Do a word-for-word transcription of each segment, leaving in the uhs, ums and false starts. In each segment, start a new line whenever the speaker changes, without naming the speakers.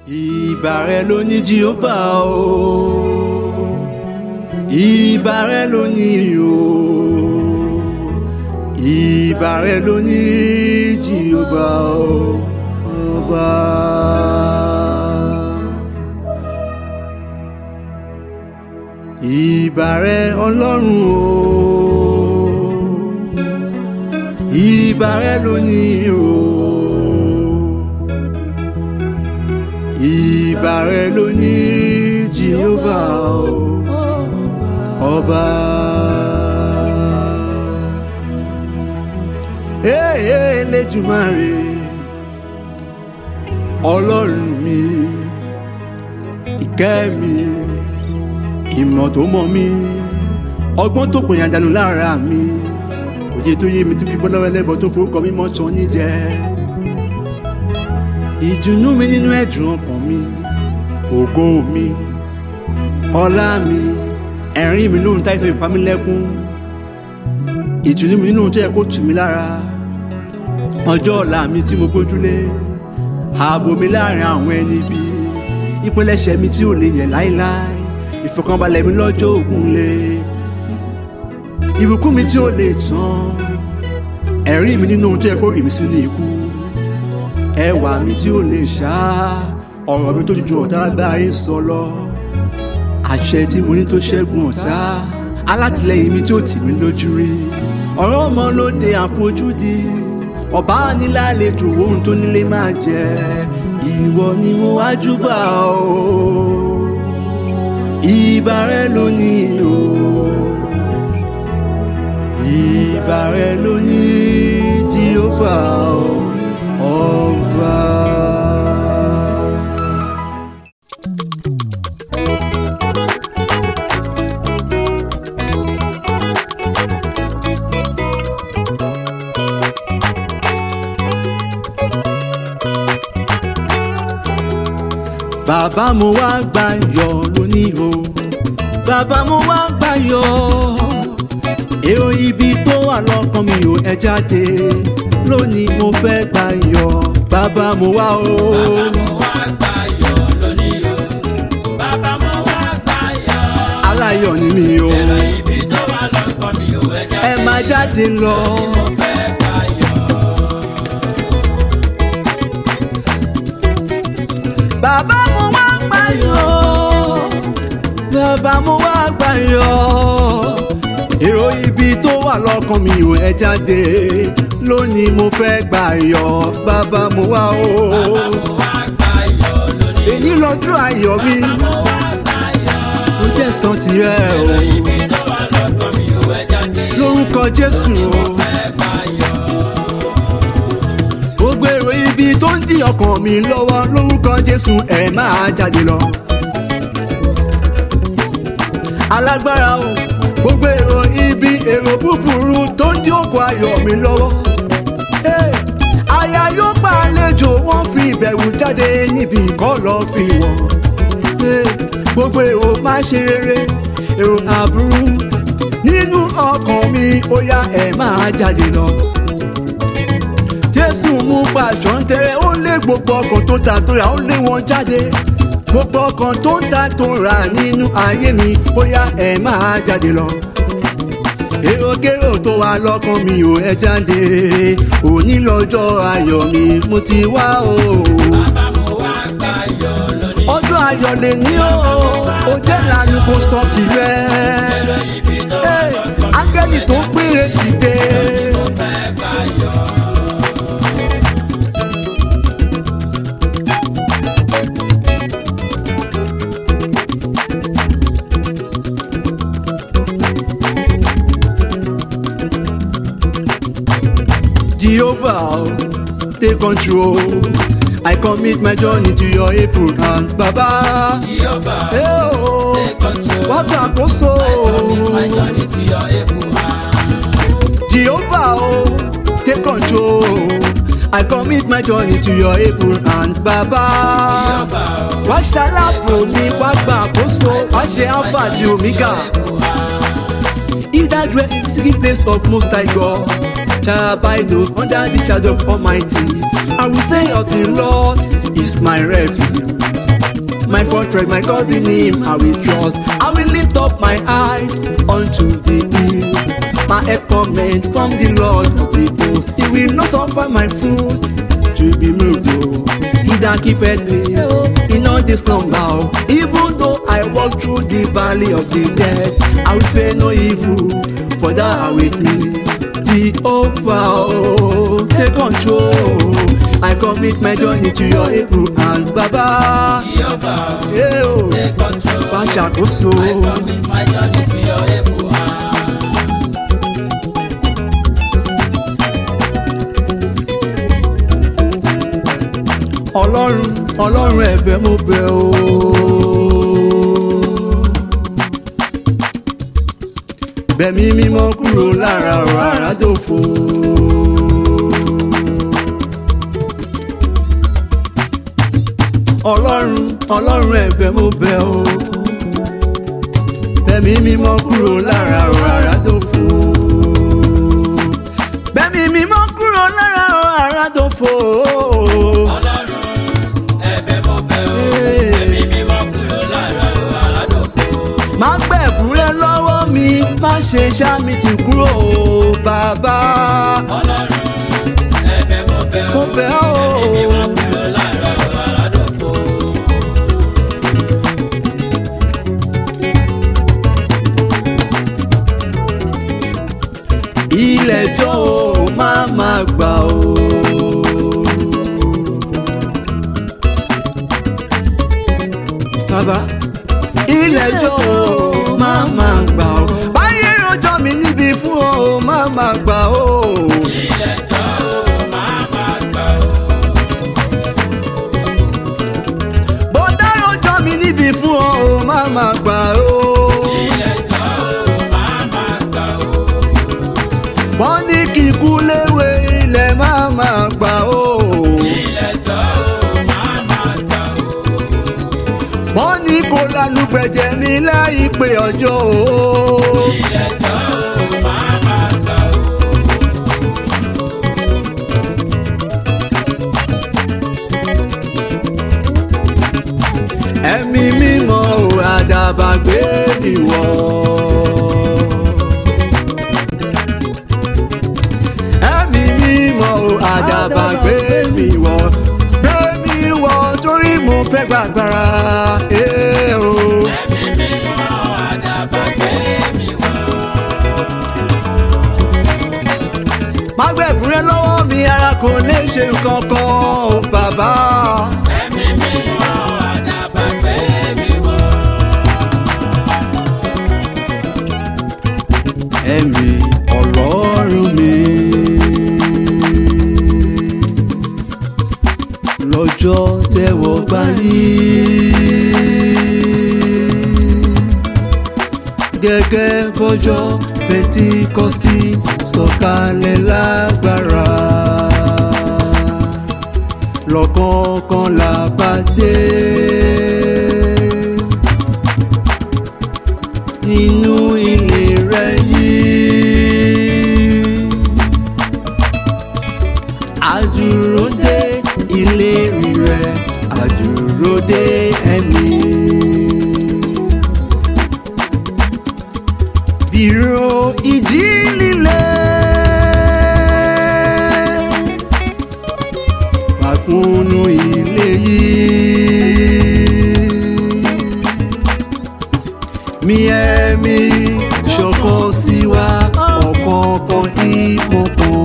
Ìbà rẹ ló ní Jèhófà o, ìbà rẹ ló ní o, ìbà rẹ ló ní Jèhófà o, ọba. Ìbà rẹ Ọlọ́run o, ìbà rẹ ló ní o, ìbà rẹ ló ní Jèhófà o, ọba. Ee Elédùmarè Ọlọ́run mi, ìkẹ́ mi, ìmọ̀ tó mọ̀ mi, ọgbọ́n tó pòyàn dànù lára mi, òye tó yé mi tí fi bọ́lọ́wọ́ ẹlẹ́bọ̀ tó forúkọ mímọ́ tán níjẹ́. Ìdùnnú mi nínú ẹ̀dùn ọkàn mi, ògo mi, ọlá mi, ẹ̀rín mi lóhun táìfẹ́ ìpá mi lẹ́kún, ìtùnú mi nínú tó yẹ kó tù mí lára, ọjọ́ ọ̀la mi tí mo gbójúlé, ààbò mi láàrin àwọn ẹni bí, ìpilẹ̀ṣẹ̀ mi tí ò lè yẹ̀ láíláí, ìfọ̀kànbalẹ̀ mi lọ́jọ́ ògúnlé, ìbùkún mi tí ò lè tán, ẹ̀rí mi nínú ohun tó yẹ kó rì mí sínú ikú, ẹwà mi tí ò lè ṣá, ọ̀rọ̀ mi tó jújú ọ̀tá agbára sọ lọ, àṣẹ tí mo ní tó ṣẹ́gun ọ̀tá, alátìlẹyìn mi tí ó tì mí lójú rí, ọ̀rọ̀ ọmọ lóde àfojúdi, ọba nílàlejò ohun tó nílé máa jẹ, ìwọ ni mo wá júbà o, ìbà rẹ ló ní o, ìbà rẹ ló ní Jèhófà o, ọba. Bàbá mo wá gbàyọ̀ lónìí o, bàbá mo wá gbàyọ̀, èrò ibi tó wà lọ́kàn mi ò ẹ jáde, lónìí mo fẹ́ gbàyọ̀, bàbá mo wá o.
Bàbá mo wá gbàyọ̀ lónìí o, bàbá mo wá gbàyọ̀,
aláyọ̀ ni mi o,
èrò ibi tó wà lọ́kàn mi ò ẹ jáde,
ẹ máa jáde lọ.
mo fẹ́ gbàyọ̀.
Bàbá mo wá gbàyọ̀, bàbá mo wá gbàyọ̀, èrò ibi tó wà lọ́kàn mi ò ẹ jáde, lónìí mo fẹ́ gbàyọ̀, bàbá mo wá o.
Bàbá mo wá gbàyọ̀ lónìí o,
Èyí lọ́jọ́ ayọ̀ mi,
bàbá mo wá gbàyọ̀,
mo jẹ́ sàn tirẹ̀ o,
èrò ibi tó wà lọ́kàn mi ò ẹ jáde,
lórúkọ Jésù o.
mo fẹ́ gbàyọ̀.
Gbogbo èrò ibi tó ń dí ọkàn mi lọ́wọ́, lórúkọ Jésù ẹ máa jáde lọ. Alágbára o, gbogbo èrò ibi, èrò búburú tó ń dí òkú ayọ̀ mi lọ́wọ́. Hey, àyà yóò pa àlejò, wọ́n fi ìbẹ̀rù jáde níbi ìkọlọ̀ fi wọ̀n. Hey, gbogbo èrò máa ṣe rere, èrò àbúrú nínú ọkàn mi, ó yá ẹ máa jáde lọ. Jésù mú pàṣọ ń tẹ́rẹ́, ó lé gbogbo ọkàn tó ta tó rà, ó lé wọn jáde. Gbogbo ọkàn tó ń ta tó rà nínú ayé mi, ó yá ẹ máa jáde lọ. Èròkérò tó wà lọ́kàn mi ò ẹ jáde, òní lọ́jọ́ ayọ̀ mi mo ti wá o.
Bàbá mo wá gbàyọ̀ lónìí o,
Ọjọ́ ayọ̀ lè ní o, ó jẹ́ ìlànà kò sọ tirẹ̀.
èrò ibi tó wà
Hey,
lọ́kàn mi ò ẹ
áńgẹ́lì tó ń
jáde,
péré ti dé.
mo fẹ́ gbàyọ̀.
Jehovah, take control. I commit my journey to your April hand, Baba.
Jehovah,
Hey, oh,
take control.
wá gbàkóso.
My journey to your able hand.
Jehovah, oh, take control. I commit my journey to your April hand, Baba.
Jehovah,
Wá ṣalábò mi, wá gbàkóso, wá ṣe Alpha àti Omega. He that dwells in the secret place of Most High God shall abide under the shadow of Almighty. I will say of the Lord is my refuge my fortress, my God, in him I will trust. I will lift up my eyes unto the hills. My help cometh from the Lord of the hosts. He will not suffer my foot to be moved. Oh. He that keepeth me in all this slumber. Even though I walk through the valley of the dead, I will fear no evil, for thou art with me. Jehovah, oh, take control. I commit my journey to your able hand, Baba.
Jehovah,
yeah, oh,
take control.
Bashakoso.
I commit my journey to your able hand.
Ọlọ́run, Ọlọ́run ẹ̀bẹ̀ mo bẹ̀ o. Bẹ̀mí mímọ́ kúrò lára ọ̀rọ̀ àràdòfo. Ọlọ́run, Ọlọ́run ẹ̀bẹ̀ mo bẹ̀ o. Bẹ̀mí mímọ́ kúrò lára ọ̀rọ̀ àràdòfo. Bẹ̀mí mímọ́ kúrò lára ọ̀rọ̀ àràdòfo. Má gbẹ̀bùn rẹ lọ́wọ́ mi, má ṣe ṣá mi ti kúrò bàbá.
Ọlọ́run ẹ̀bẹ̀ mo bẹ̀ ọ́,
mo bẹ̀ ọ́ o.
ẹ̀mí mi máa kúrò lára aládòfo.
Ilẹ̀ jọ́ o, má má gbà o. Bàbá ilẹ̀ jọ́ o, má má gbà o. Báyé rojọ́ mi níbi fún ọ o, má má gbà o.
Ilẹ̀ jọ́ o, má má gbà o.
Bọ́dá rojọ́ mi níbi fún ọ o, má má gbà o.
Ilẹ̀ jọ́ o, má má gbà o.
Wọ́n ní kíkú léwe ilẹ̀ má má gbà o.
Ilẹ̀ jọ́ o, má má gbà o.
Wọ́n ní kó lanu gbẹ̀jẹ̀ mi láìpẹ́ ọjọ́ o.
Ilẹ̀ jọ́ o, má má gbà o.
Ẹ̀mí mímọ́ o, àdàbà gbé mi wọ̀. Ẹ̀mí mímọ́ o, àdàbà gbé mi wọ̀. Gbé mi wọ̀ torí mo fẹ́ gbàgbára. Eh, o.
Ẹ̀mí mímọ́ àdàbà gbé mi wọ̀.
Má gbẹ̀bùn rẹ lọ́wọ́ mi, ara kò lè ṣe nǹkan kan o bàbá.
Ẹ̀mí mímọ́ àdàbà gbé mi wọ̀.
Ẹ̀mí Ọlọ́run mi. Lọ́jọ́ tẹ́wọ́ gbà yín. Gẹ́gẹ́ bọ́jọ́ Pentikọ́stì sọ̀kalẹ̀ lágbára. Lọ́kọ̀ọ̀kan la bá dé. Nínú ilé rẹ̀ yìí. Àdúró dé ìlérí rẹ̀, àdúró dé ẹ̀mí. Bírò ìjì líle. Pàkúnnù ilé yìí. Mi ẹ̀mí ṣọ̀kan sí wa, ọ̀kọ̀ọ̀kan ìmọ̀ kan.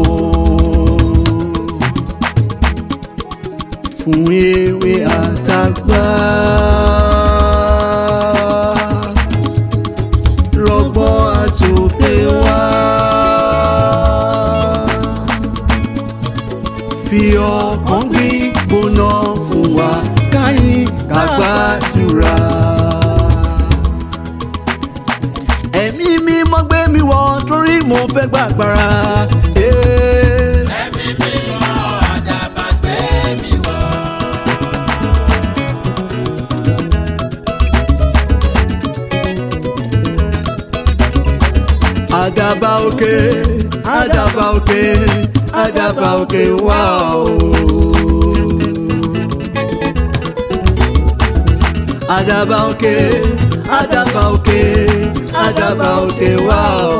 Fún ewé àtàgbà. Lọ́gbọ́n àtòkè wá. Fi ọkàn gbígbóná fún wa, káyìn ká gbàdúrà. Ẹ̀mí mímọ́ gbé mi wọ̀ torí mo fẹ́ gbàgbára. Eh.
Ẹ̀mí mímọ́ àdàbà gbé mi wọ̀.
Àdàbà òkè, àdàbà òkè, àdàbà òkè wá o. àdàbà òkè àdàbà òkè àdàbà òkè wá o.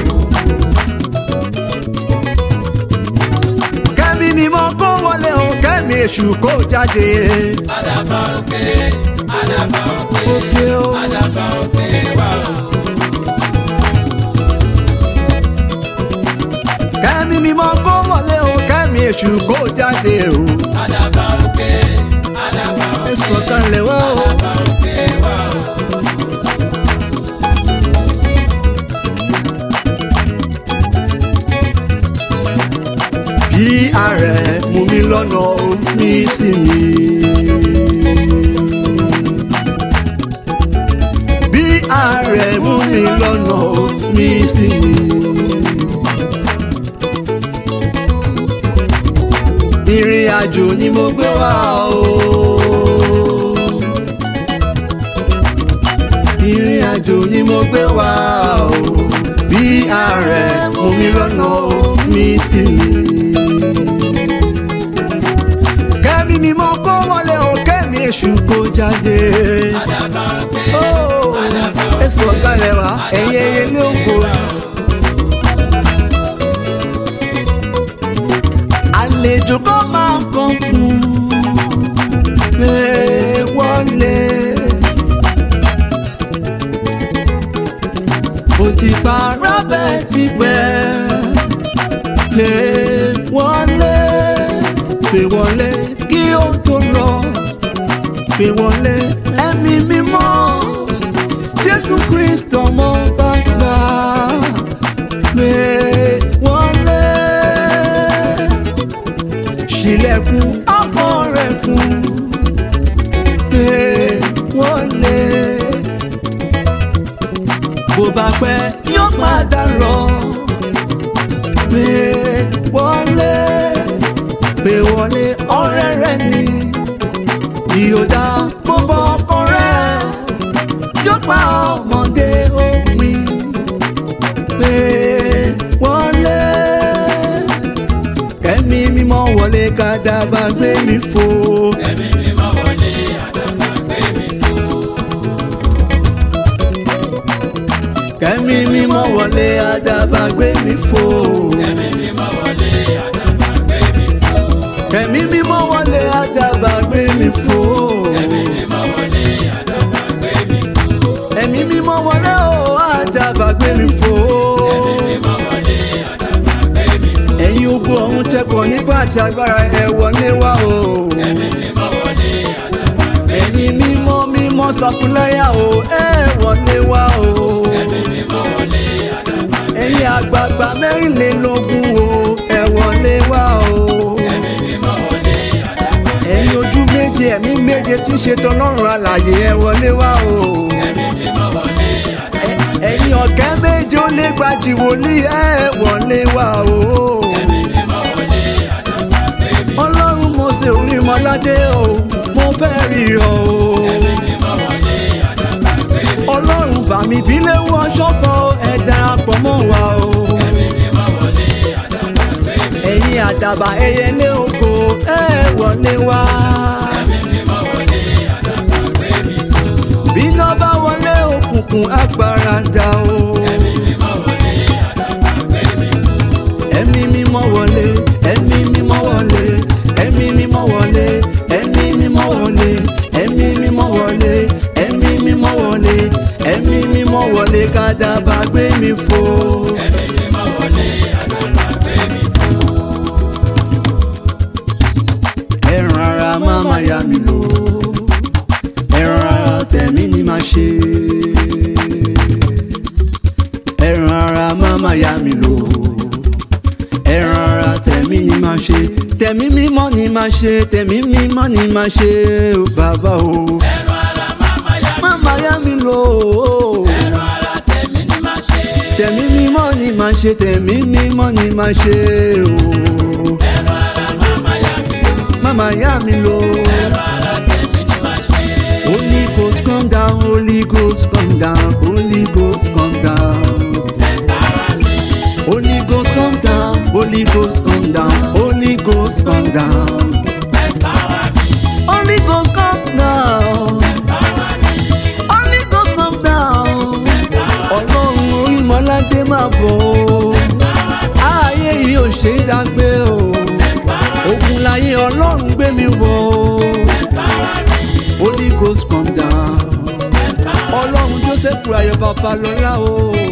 kẹ́mi mímọ́ kó wọlé o kẹ́mi èṣù kó jáde.
àdàbà òkè àdàbà òkè
Òkè o.
àdàbà òkè wá o.
kẹ́mi mímọ́ kó wọlé o kẹ́mi èṣù kó jáde o.
àdàbà òkè àdàbà òkè
ẹ sọ̀kalẹ̀ wá o.
àdàbà òkè wá o.
bí ààrẹ mú mi lọ́nà omi sí mi. bí ààrẹ mú mi lọ́nà omi sí mi. ìrìn àjò ni mo gbé wá o. ìrìn àjò ni mo gbé wá o. bí ààrẹ mú mi lọ́nà omi sí mi. kẹ́mi mímọ́ kó wọlé o kẹ́mi èṣù kó jáde.
àdàbà òkè
Ó,
àdàbà
ẹ sọ̀kalẹ̀ wá ẹ̀yin ẹyẹ ní ògo. àlejò kan máa ń kankun pé wọlé. mo ti para bẹ́ẹ̀ ti pẹ́ pé wọlé pé wọlé kí o tó lọ pé wọlé ẹ̀mí mímọ́ Jésù Kristi ọmọ bàbá pé wọlé ṣílẹ̀kùn ọkọ rẹ̀ fún pé wọlé bó bá pẹ́ yóò padà lọ pé wọlé pé wọlé ọ̀rẹ́ rẹ̀ ni ìyódà gbogbo ọkọ rẹ̀ yóò pa ọmọdé òpin pé wọlé kẹ́mi mímọ́ wọlé kádàbà gbé mi fò.
kẹ́mi mímọ́ wọlé àdàbà gbé mi fò.
kẹ́mi mímọ́ wọlé àdàbà gbé mi fò.
kẹ́mi mímọ́ wọlé àdàbà gbé mi fò.
kẹ́mi mímọ́ wọlé àdàbà gbé mi fò.
kẹ́mi mímọ́ wọlé àdàbà gbé mi fò.
ẹ̀mí mímọ́ wọlé o àdàbà gbé mi fò.
kẹ́mi mímọ́ wọlé àdàbà gbé mi fò.
ẹ̀yin ogun ọ̀run tẹkọ̀ nípa àti agbára ẹ̀ wọlé wá o.
kẹ́mi mímọ́ wọlé àdàbà gbé mi
ẹ̀yin mímọ́ mímọ́ sàkúnlẹ́yà o ẹ̀ wọlé wá o.
kẹ́mi mímọ́ wọlé àdàbà gbé mi
ẹ̀yin àgbààgbà mẹ́rìnlélógún o ẹ̀ wọlé wá o.
kẹ́mi mímọ́ wọlé àdàbà
ẹ̀yin ojú méje ẹ̀mí méje tí ń ṣe tọlọ́run alààyè ẹ̀ wọlé wá o.
kẹ́mi mímọ́ wọlé àdàbà
ẹ̀yin ọ̀kẹ́ méje ó lé gbajì wòlíì ẹ̀ wọlé wá o.
kẹ́mi mímọ́ wọlé àdàbà gbé mi fò.
ọlọ́run mo ṣe orí mọ́ládé o mo fẹ́ rí ọ o.
kẹ́mi mímọ́ wọlé àdàbà gbé mi fò.
ọlọ́run bà mí bílẹ̀ wọ́n ṣọ́fọ̀ ẹ̀ darapọ̀ mọ́ wa o.
kẹ́mi mímọ́ wọlé àdàbà gbé mi fò.
ẹ̀yin àdàbà ẹyẹlé ògo ẹ̀ wọlé wá.
kẹ́mi mímọ́ wọlé àdàbà gbé mi fò.
bíná bá wọlé òkùnkùn agbáradà o.
kẹ́mi mímọ́ wọlé àdàbà gbé mi fò.
ẹ̀mí mímọ́ wọlé ẹ̀mí mímọ́ wọlé ẹ̀mí mímọ́ wọlé ẹ̀mí mímọ́ wọlé ẹ̀mí mímọ́ wọlé ẹ̀mí mímọ́ wọlé ẹ̀mí mímọ́ wọlé kádàbà gbé mi fò.
kẹ́mi mímọ́ wọlé àdàbà gbé mi fò.
ẹran ara má má yá mi lò ẹran ara tẹ̀mí ni máa ṣe ẹran ara má má yá mi lò ẹran ara tẹ̀mí ni máa ṣe tẹ̀mí mímọ́ ni máa ṣe tẹ̀mí mímọ́ ni máa ṣe o bàbá o
ẹ̀rọ ara máma yá mi
má má yá mi lò
ẹ̀rọ ara tẹ̀mí ni máa ṣe.
tẹ̀mí mímọ́ ni máa ṣe tẹ̀mí mímọ́ ni máa ṣe o
ẹ̀rọ ara máma yá mi
má má yá mi lò.
ẹ̀rọ ara tẹ̀mí ni máa ṣe.
Holy Ghost come down, Holy Ghost come down, Holy Ghost come down.
Empower me,
Holy Ghost come down, Holy Ghost come down, Holy Ghost come down.
empower me,
Holy Ghost come down.
empower me,
máa bọ̀ o. Ayé yìí ò ṣe é dágbé o. Ogun láyé Ọlọ́run gbé mi wọ̀ o. Holy Ghost come down. Ọlọ́run Joseph Ayọ̀ Babalọ́lá o.